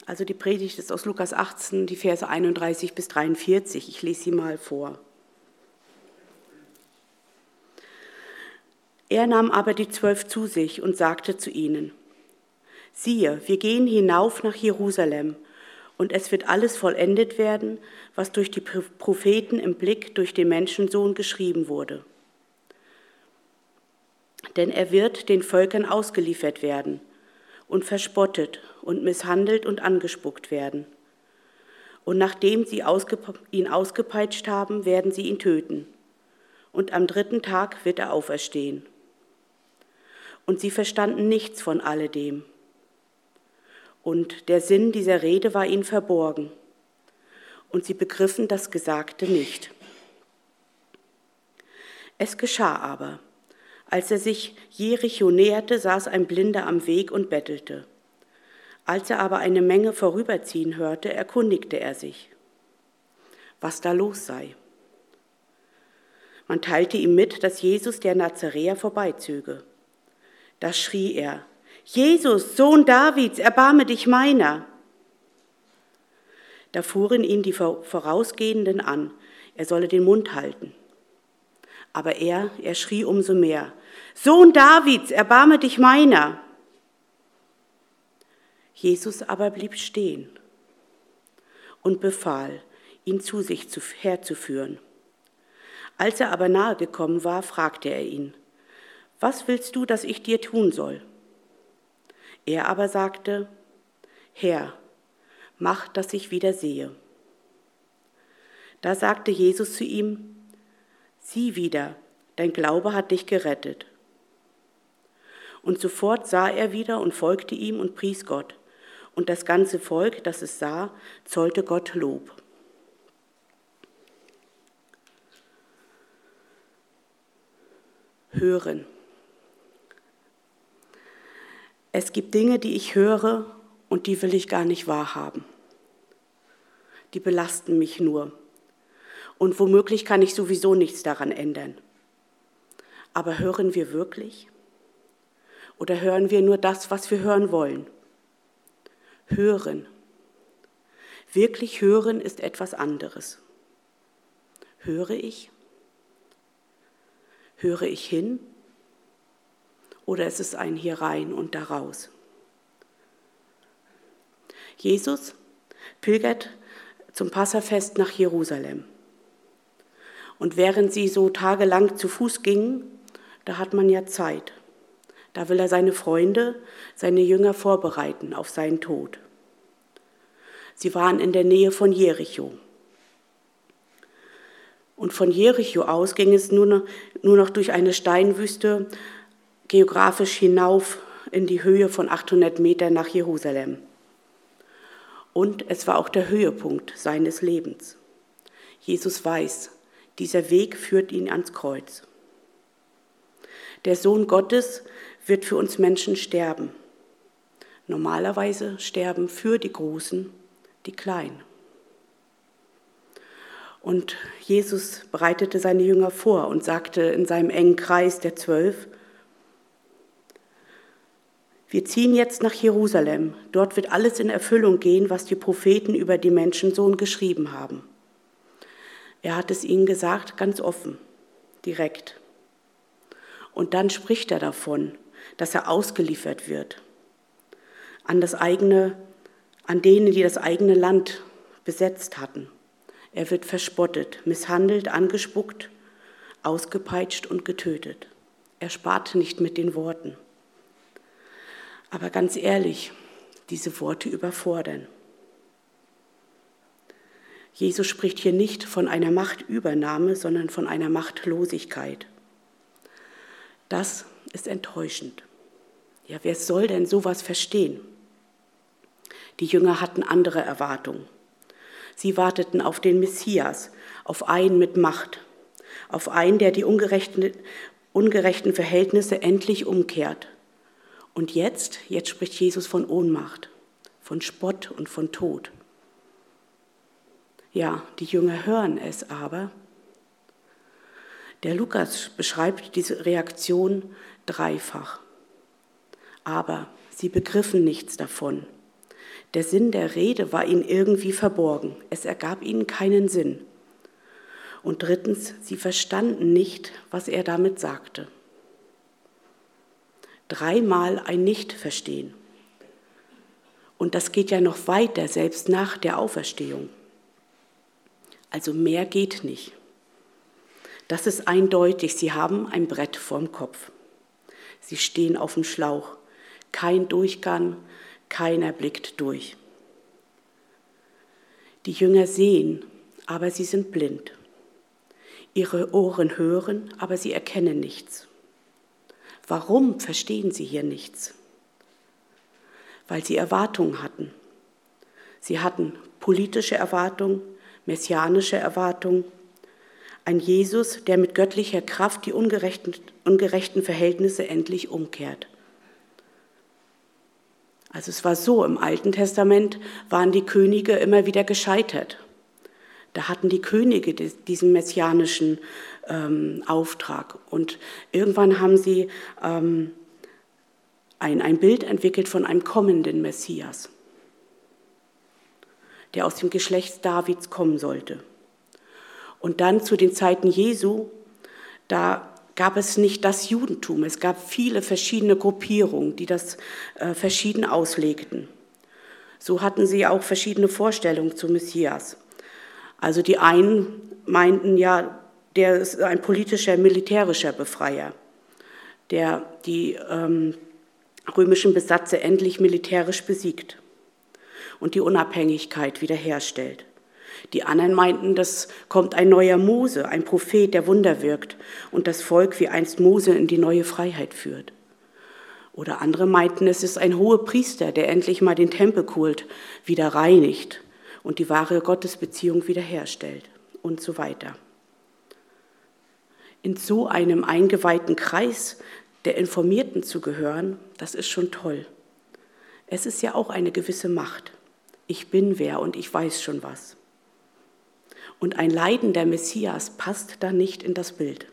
Also die Predigt ist aus Lukas 18, die Verse 31 bis 43. Ich lese sie mal vor. Er nahm aber die 12 zu sich und sagte zu ihnen: Siehe, wir gehen hinauf nach Jerusalem, und es wird alles vollendet werden, was durch die Propheten im Blick durch den Menschensohn geschrieben wurde. Denn er wird den Völkern ausgeliefert werden und verspottet und misshandelt und angespuckt werden. Und nachdem sie ihn ausgepeitscht haben, werden sie ihn töten. Und am 3. Tag wird er auferstehen. Und sie verstanden nichts von alledem. Und der Sinn dieser Rede war ihnen verborgen. Und sie begriffen das Gesagte nicht. Es geschah aber, als er sich Jericho näherte, saß ein Blinder am Weg und bettelte. Als er aber eine Menge vorüberziehen hörte, erkundigte er sich, was da los sei. Man teilte ihm mit, dass Jesus der Nazaräer vorbeizöge. Da schrie er: Jesus, Sohn Davids, erbarme dich meiner. Da fuhren ihn die Vorausgehenden an, er solle den Mund halten. Aber er schrie umso mehr: Sohn Davids, erbarme dich meiner. Jesus aber blieb stehen und befahl, ihn zu sich herzuführen. Als er aber nahe gekommen war, fragte er ihn: Was willst du, dass ich dir tun soll? Er aber sagte: Herr, mach, dass ich wieder sehe. Da sagte Jesus zu ihm: Sieh wieder, dein Glaube hat dich gerettet. Und sofort sah er wieder und folgte ihm und pries Gott. Und das ganze Volk, das es sah, zollte Gott Lob. Hören. Es gibt Dinge, die ich höre und die will ich gar nicht wahrhaben. Die belasten mich nur. Und womöglich kann ich sowieso nichts daran ändern. Aber hören wir wirklich? Oder hören wir nur das, was wir hören wollen? Hören. Wirklich hören ist etwas anderes. Höre ich? Höre ich hin? Oder ist es ein hier rein und da raus? Jesus pilgert zum Passafest nach Jerusalem. Und während sie so tagelang zu Fuß gingen, da hat man ja Zeit. Da will er seine Freunde, seine Jünger vorbereiten auf seinen Tod. Sie waren in der Nähe von Jericho. Und von Jericho aus ging es nur noch durch eine Steinwüste geografisch hinauf in die Höhe von 800 Metern nach Jerusalem. Und es war auch der Höhepunkt seines Lebens. Jesus weiß, dieser Weg führt ihn ans Kreuz. Der Sohn Gottes wird für uns Menschen sterben. Normalerweise sterben für die Großen die Kleinen. Und Jesus bereitete seine Jünger vor und sagte in seinem engen Kreis der 12, wir ziehen jetzt nach Jerusalem. Dort wird alles in Erfüllung gehen, was die Propheten über den Menschensohn geschrieben haben. Er hat es ihnen gesagt, ganz offen, direkt. Und dann spricht er davon, dass er ausgeliefert wird an denen, die das eigene Land besetzt hatten. Er wird verspottet, misshandelt, angespuckt, ausgepeitscht und getötet. Er spart nicht mit den Worten. Aber ganz ehrlich, diese Worte überfordern. Jesus spricht hier nicht von einer Machtübernahme, sondern von einer Machtlosigkeit. Das ist enttäuschend. Ja, wer soll denn sowas verstehen? Die Jünger hatten andere Erwartungen. Sie warteten auf den Messias, auf einen mit Macht, auf einen, der die ungerechten Verhältnisse endlich umkehrt. Und jetzt spricht Jesus von Ohnmacht, von Spott und von Tod. Ja, die Jünger hören es aber. Der Lukas beschreibt diese Reaktion dreifach. Aber sie begriffen nichts davon, Der Sinn der Rede war ihnen irgendwie verborgen. Es ergab ihnen keinen Sinn. Und drittens, sie verstanden nicht, was er damit sagte. 3-mal ein Nicht-Verstehen. Und das geht ja noch weiter, selbst nach der Auferstehung. Also mehr geht nicht. Das ist eindeutig, sie haben ein Brett vorm Kopf. Sie stehen auf dem Schlauch. Kein Durchgang, keiner blickt durch. Die Jünger sehen, aber sie sind blind. Ihre Ohren hören, aber sie erkennen nichts. Warum verstehen sie hier nichts? Weil sie Erwartungen hatten. Sie hatten politische Erwartungen, messianische Erwartungen, ein Jesus, der mit göttlicher Kraft die ungerechten Verhältnisse endlich umkehrt. Also es war so, im Alten Testament waren die Könige immer wieder gescheitert. Da hatten die Könige diesen messianischen Auftrag. Und irgendwann haben sie ein Bild entwickelt von einem kommenden Messias, der aus dem Geschlecht Davids kommen sollte. Und dann zu den Zeiten Jesu, da gab es nicht das Judentum. Es gab viele verschiedene Gruppierungen, die das verschieden auslegten. So hatten sie auch verschiedene Vorstellungen zum Messias. Also die einen meinten, ja, der ist ein politischer, militärischer Befreier, der die römischen Besatzer endlich militärisch besiegt und die Unabhängigkeit wiederherstellt. Die anderen meinten, das kommt ein neuer Mose, ein Prophet, der Wunder wirkt und das Volk wie einst Mose in die neue Freiheit führt. Oder andere meinten, es ist ein Hohepriester, der endlich mal den Tempelkult wieder reinigt und die wahre Gottesbeziehung wiederherstellt und so weiter. In so einem eingeweihten Kreis der Informierten zu gehören, das ist schon toll. Es ist ja auch eine gewisse Macht. Ich bin wer und ich weiß schon was. Und ein leidender Messias passt da nicht in das Bild.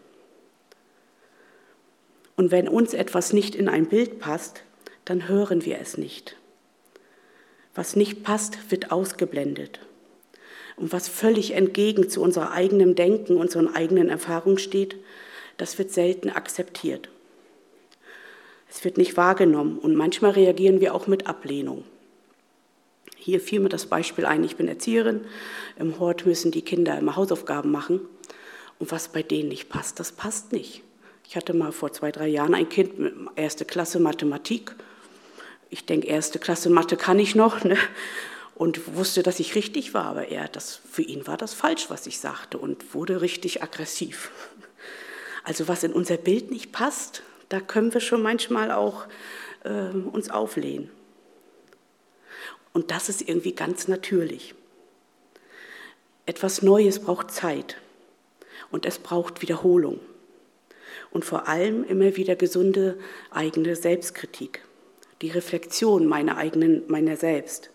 Und wenn uns etwas nicht in ein Bild passt, dann hören wir es nicht. Was nicht passt, wird ausgeblendet. Und was völlig entgegen zu unserem eigenen Denken, unseren eigenen Erfahrungen steht, das wird selten akzeptiert. Es wird nicht wahrgenommen und manchmal reagieren wir auch mit Ablehnung. Hier fiel mir das Beispiel ein, ich bin Erzieherin, im Hort müssen die Kinder immer Hausaufgaben machen und was bei denen nicht passt, das passt nicht. Ich hatte mal vor 2-3 Jahren ein Kind mit 1. Klasse Mathematik. Ich denke, 1. Klasse Mathe kann ich noch, ne? Und wusste, dass ich richtig war, aber für ihn war das falsch, was ich sagte und wurde richtig aggressiv. Also was in unser Bild nicht passt, da können wir schon manchmal auch uns auflehnen. Und das ist irgendwie ganz natürlich. Etwas Neues braucht Zeit und es braucht Wiederholung. Und vor allem immer wieder gesunde eigene Selbstkritik, die Reflexion meiner selbst.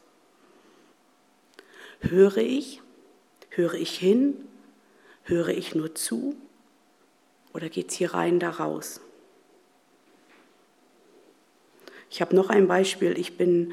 Höre ich hin, höre ich nur zu oder geht es hier rein, da raus? Ich habe noch ein Beispiel, ich bin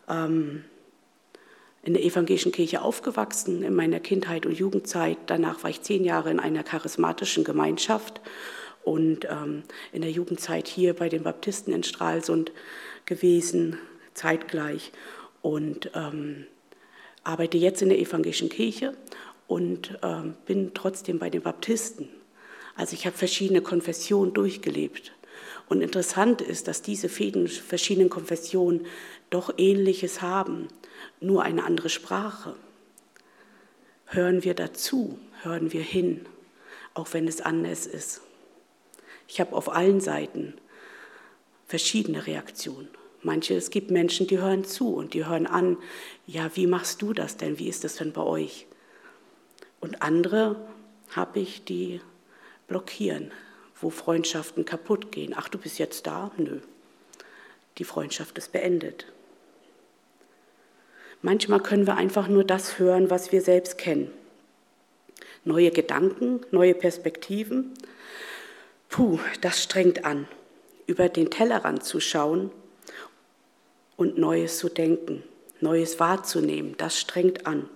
in der evangelischen Kirche aufgewachsen, in meiner Kindheit und Jugendzeit. Danach war ich 10 Jahre in einer charismatischen Gemeinschaft und in der Jugendzeit hier bei den Baptisten in Stralsund gewesen, zeitgleich. Und arbeite jetzt in der evangelischen Kirche und bin trotzdem bei den Baptisten. Also ich habe verschiedene Konfessionen durchgelebt. Und interessant ist, dass diese verschiedenen Konfessionen doch Ähnliches haben, nur eine andere Sprache. Hören wir dazu, hören wir hin, auch wenn es anders ist. Ich habe auf allen Seiten verschiedene Reaktionen. Es gibt Menschen, die hören zu und die hören an, ja, wie machst du das denn, wie ist das denn bei euch? Und andere habe ich, die blockieren, wo Freundschaften kaputt gehen. Ach, du bist jetzt da? Nö. Die Freundschaft ist beendet. Manchmal können wir einfach nur das hören, was wir selbst kennen. Neue Gedanken, neue Perspektiven. Das strengt an, über den Tellerrand zu schauen und Neues zu denken, Neues wahrzunehmen, das strengt an.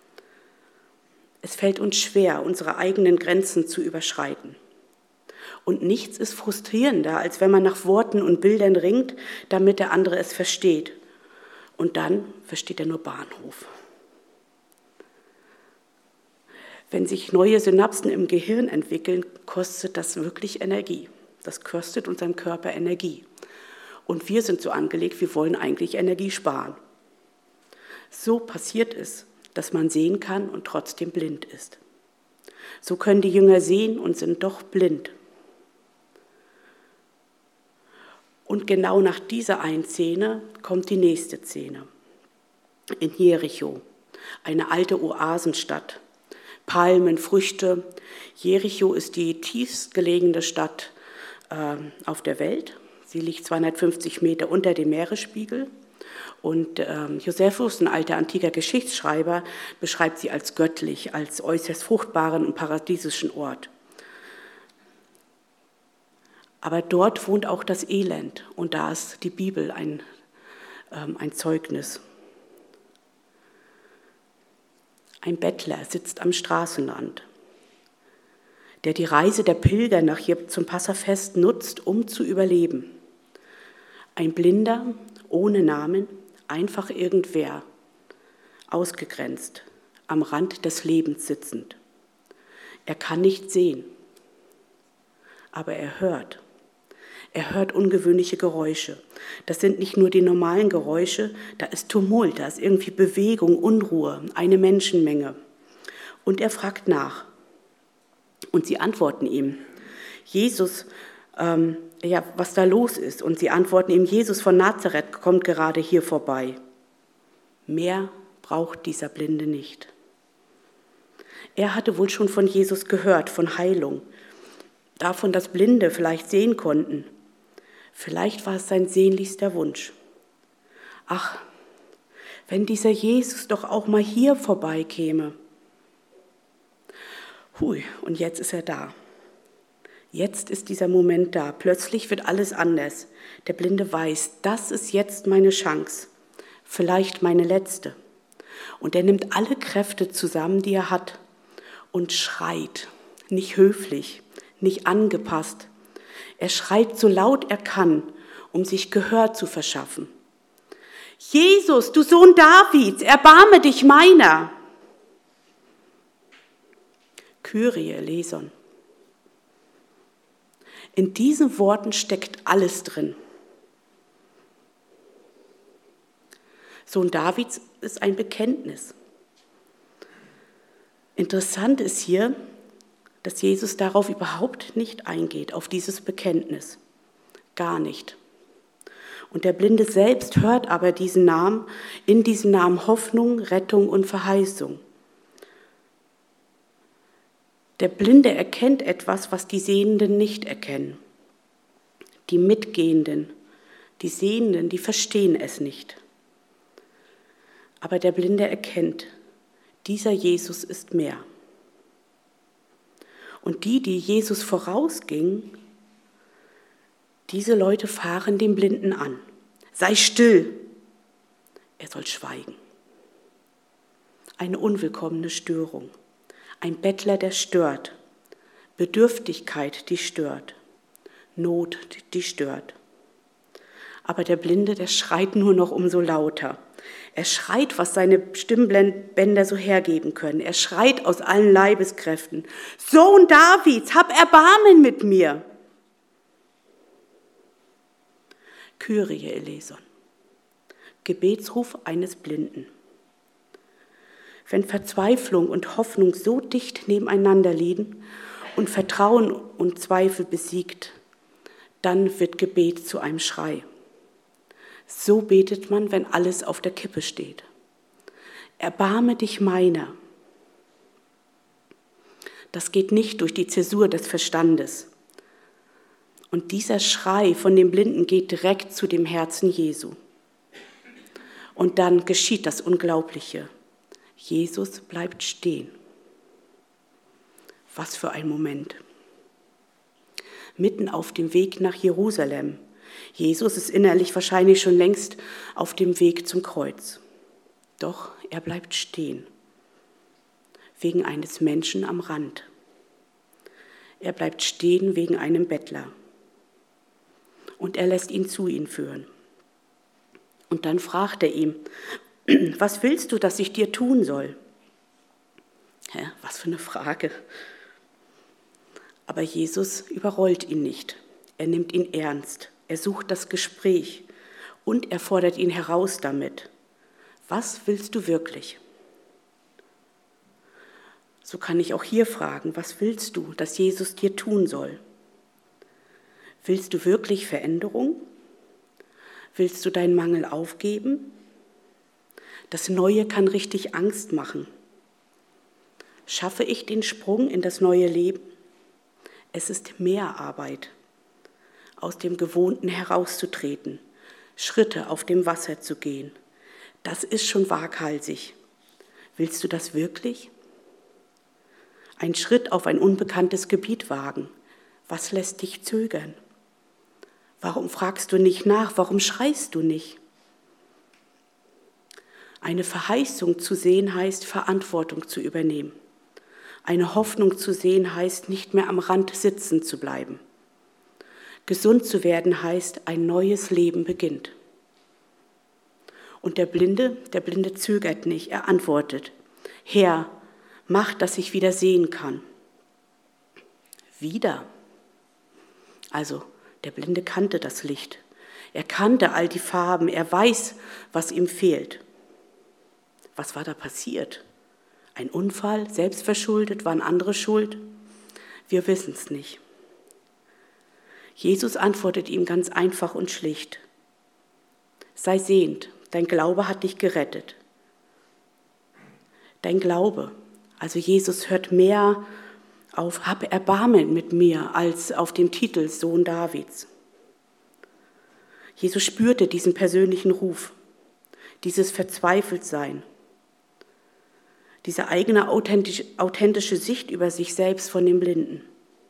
Es fällt uns schwer, unsere eigenen Grenzen zu überschreiten. Und nichts ist frustrierender, als wenn man nach Worten und Bildern ringt, damit der andere es versteht. Und dann versteht er nur Bahnhof. Wenn sich neue Synapsen im Gehirn entwickeln, kostet das wirklich Energie. Das kostet unserem Körper Energie. Und wir sind so angelegt, wir wollen eigentlich Energie sparen. So passiert es, dass man sehen kann und trotzdem blind ist. So können die Jünger sehen und sind doch blind. Und genau nach dieser einen Szene kommt die nächste Szene. In Jericho, eine alte Oasenstadt. Palmen, Früchte. Jericho ist die tiefst gelegene Stadt auf der Welt. Sie liegt 250 Meter unter dem Meeresspiegel. Und Josephus, ein alter antiker Geschichtsschreiber, beschreibt sie als göttlich, als äußerst fruchtbaren und paradiesischen Ort. Aber dort wohnt auch das Elend und da ist die Bibel ein Zeugnis. Ein Bettler sitzt am Straßenrand, der die Reise der Pilger nach hier zum Passafest nutzt, um zu überleben. Ein Blinder, ohne Namen, einfach irgendwer, ausgegrenzt, am Rand des Lebens sitzend. Er kann nicht sehen, aber er hört. Er hört ungewöhnliche Geräusche. Das sind nicht nur die normalen Geräusche, da ist Tumult, da ist irgendwie Bewegung, Unruhe, eine Menschenmenge. Und er fragt nach. Und sie antworten ihm, Jesus, was da los ist. Und sie antworten ihm, Jesus von Nazareth kommt gerade hier vorbei. Mehr braucht dieser Blinde nicht. Er hatte wohl schon von Jesus gehört, von Heilung, davon, dass Blinde vielleicht sehen konnten. Vielleicht war es sein sehnlichster Wunsch. Ach, wenn dieser Jesus doch auch mal hier vorbeikäme. Hui, und jetzt ist er da. Jetzt ist dieser Moment da. Plötzlich wird alles anders. Der Blinde weiß, das ist jetzt meine Chance. Vielleicht meine letzte. Und er nimmt alle Kräfte zusammen, die er hat und schreit. Nicht höflich, nicht angepasst. Er schreit so laut er kann, um sich Gehör zu verschaffen. Jesus, du Sohn Davids, erbarme dich meiner. Kyrie eleison. In diesen Worten steckt alles drin. Sohn Davids ist ein Bekenntnis. Interessant ist hier, dass Jesus darauf überhaupt nicht eingeht, auf dieses Bekenntnis. Gar nicht. Und der Blinde selbst hört aber diesen Namen, in diesem Namen Hoffnung, Rettung und Verheißung. Der Blinde erkennt etwas, was die Sehenden nicht erkennen. Die Mitgehenden, die Sehenden, die verstehen es nicht. Aber der Blinde erkennt, dieser Jesus ist mehr. Und die Jesus vorausgingen, diese Leute fahren den Blinden an. Sei still, er soll schweigen. Eine unwillkommene Störung. Ein Bettler, der stört. Bedürftigkeit, die stört. Not, die stört. Aber der Blinde, der schreit nur noch umso lauter. Er schreit, was seine Stimmbänder so hergeben können. Er schreit aus allen Leibeskräften. Sohn Davids, hab Erbarmen mit mir. Kyrie eleison. Gebetsruf eines Blinden. Wenn Verzweiflung und Hoffnung so dicht nebeneinander liegen und Vertrauen und Zweifel besiegt, dann wird Gebet zu einem Schrei. So betet man, wenn alles auf der Kippe steht. Erbarme dich meiner. Das geht nicht durch die Zäsur des Verstandes. Und dieser Schrei von dem Blinden geht direkt zu dem Herzen Jesu. Und dann geschieht das Unglaubliche. Jesus bleibt stehen. Was für ein Moment. Mitten auf dem Weg nach Jerusalem. Jesus ist innerlich wahrscheinlich schon längst auf dem Weg zum Kreuz. Doch er bleibt stehen, wegen eines Menschen am Rand. Er bleibt stehen wegen einem Bettler. Und er lässt ihn zu ihm führen. Und dann fragt er ihm, was willst du, dass ich dir tun soll? Was für eine Frage. Aber Jesus überrollt ihn nicht. Er nimmt ihn ernst. Er sucht das Gespräch und er fordert ihn heraus damit. Was willst du wirklich? So kann ich auch hier fragen, was willst du, dass Jesus dir tun soll? Willst du wirklich Veränderung? Willst du deinen Mangel aufgeben? Das Neue kann richtig Angst machen. Schaffe ich den Sprung in das neue Leben? Es ist mehr Arbeit, aus dem Gewohnten herauszutreten, Schritte auf dem Wasser zu gehen. Das ist schon waghalsig. Willst du das wirklich? Ein Schritt auf ein unbekanntes Gebiet wagen. Was lässt dich zögern? Warum fragst du nicht nach? Warum schreist du nicht? Eine Verheißung zu sehen heißt, Verantwortung zu übernehmen. Eine Hoffnung zu sehen heißt, nicht mehr am Rand sitzen zu bleiben. Gesund zu werden heißt, ein neues Leben beginnt. Und der Blinde zögert nicht, er antwortet, Herr, mach, dass ich wieder sehen kann. Wieder? Also, der Blinde kannte das Licht. Er kannte all die Farben, er weiß, was ihm fehlt. Was war da passiert? Ein Unfall, selbstverschuldet, waren andere schuld? Wir wissen es nicht. Jesus antwortet ihm ganz einfach und schlicht. Sei sehend, dein Glaube hat dich gerettet. Dein Glaube, also Jesus hört mehr auf, hab Erbarmen mit mir, als auf den Titel Sohn Davids. Jesus spürte diesen persönlichen Ruf, dieses Verzweifeltsein, diese eigene authentische Sicht über sich selbst von dem Blinden.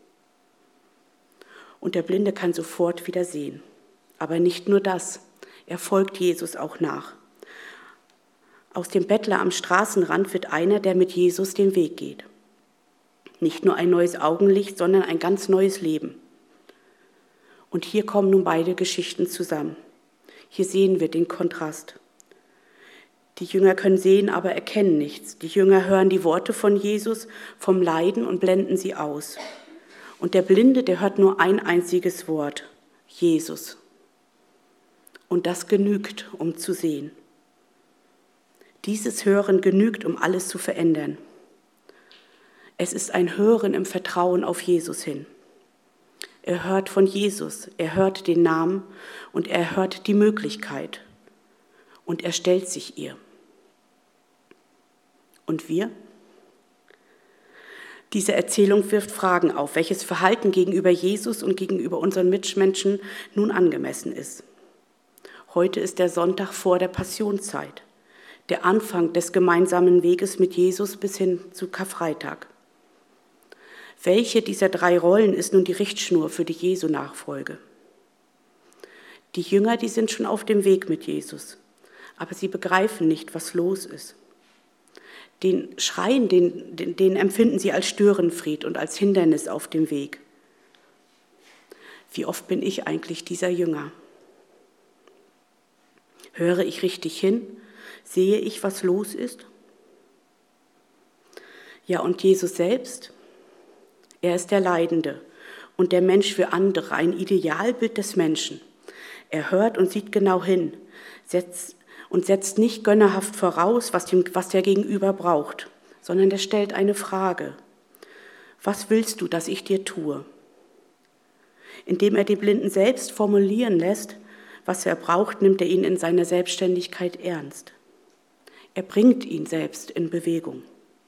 Und der Blinde kann sofort wieder sehen. Aber nicht nur das, er folgt Jesus auch nach. Aus dem Bettler am Straßenrand wird einer, der mit Jesus den Weg geht. Nicht nur ein neues Augenlicht, sondern ein ganz neues Leben. Und hier kommen nun beide Geschichten zusammen. Hier sehen wir den Kontrast. Die Jünger können sehen, aber erkennen nichts. Die Jünger hören die Worte von Jesus vom Leiden und blenden sie aus. Und der Blinde, der hört nur ein einziges Wort, Jesus. Und das genügt, um zu sehen. Dieses Hören genügt, um alles zu verändern. Es ist ein Hören im Vertrauen auf Jesus hin. Er hört von Jesus, er hört den Namen und er hört die Möglichkeit. Und er stellt sich ihr. Und wir? Diese Erzählung wirft Fragen auf, welches Verhalten gegenüber Jesus und gegenüber unseren Mitmenschen nun angemessen ist. Heute ist der Sonntag vor der Passionszeit, der Anfang des gemeinsamen Weges mit Jesus bis hin zu Karfreitag. Welche dieser 3 Rollen ist nun die Richtschnur für die Jesu-Nachfolge? Die Jünger, die sind schon auf dem Weg mit Jesus, aber sie begreifen nicht, was los ist. Den Schreien, den empfinden sie als Störenfried und als Hindernis auf dem Weg. Wie oft bin ich eigentlich dieser Jünger? Höre ich richtig hin? Sehe ich, was los ist? Ja, und Jesus selbst? Er ist der Leidende und der Mensch für andere, ein Idealbild des Menschen. Er hört und sieht genau hin, setzt nicht gönnerhaft voraus, was der Gegenüber braucht, sondern er stellt eine Frage. Was willst du, dass ich dir tue? Indem er den Blinden selbst formulieren lässt, was er braucht, nimmt er ihn in seiner Selbstständigkeit ernst. Er bringt ihn selbst in Bewegung.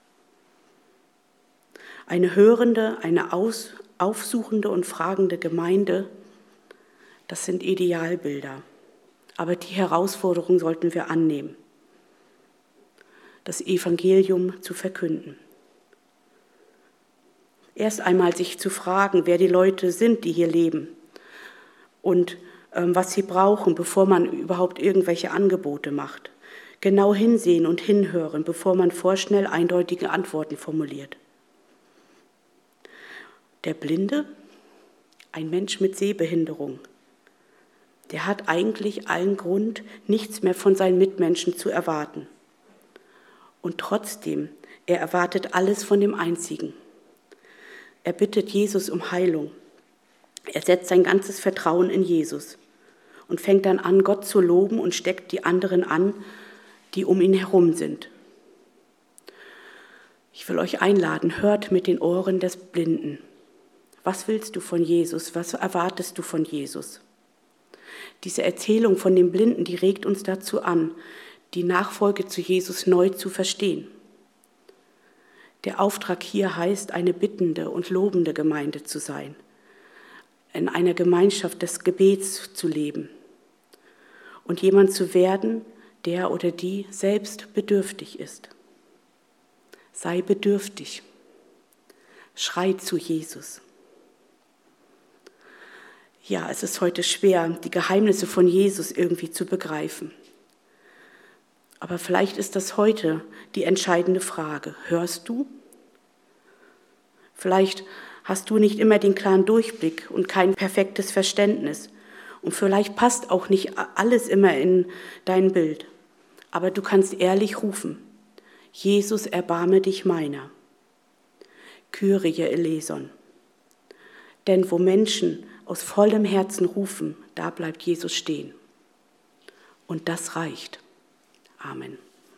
Eine hörende, eine aufsuchende und fragende Gemeinde, das sind Idealbilder. Aber die Herausforderung sollten wir annehmen, das Evangelium zu verkünden. Erst einmal sich zu fragen, wer die Leute sind, die hier leben und was sie brauchen, bevor man überhaupt irgendwelche Angebote macht. Genau hinsehen und hinhören, bevor man vorschnell eindeutige Antworten formuliert. Der Blinde, ein Mensch mit Sehbehinderung, der hat eigentlich allen Grund, nichts mehr von seinen Mitmenschen zu erwarten. Und trotzdem, er erwartet alles von dem Einzigen. Er bittet Jesus um Heilung. Er setzt sein ganzes Vertrauen in Jesus und fängt dann an, Gott zu loben und steckt die anderen an, die um ihn herum sind. Ich will euch einladen, hört mit den Ohren des Blinden. Was willst du von Jesus? Was erwartest du von Jesus? Diese Erzählung von dem Blinden, die regt uns dazu an, die Nachfolge zu Jesus neu zu verstehen. Der Auftrag hier heißt, eine bittende und lobende Gemeinde zu sein, in einer Gemeinschaft des Gebets zu leben und jemand zu werden, der oder die selbst bedürftig ist. Sei bedürftig. Schrei zu Jesus. Ja, es ist heute schwer, die Geheimnisse von Jesus irgendwie zu begreifen. Aber vielleicht ist das heute die entscheidende Frage. Hörst du? Vielleicht hast du nicht immer den klaren Durchblick und kein perfektes Verständnis. Und vielleicht passt auch nicht alles immer in dein Bild. Aber du kannst ehrlich rufen: Jesus, erbarme dich meiner. Kyrie eleison. Denn wo Menschen aus vollem Herzen rufen, da bleibt Jesus stehen. Und das reicht. Amen.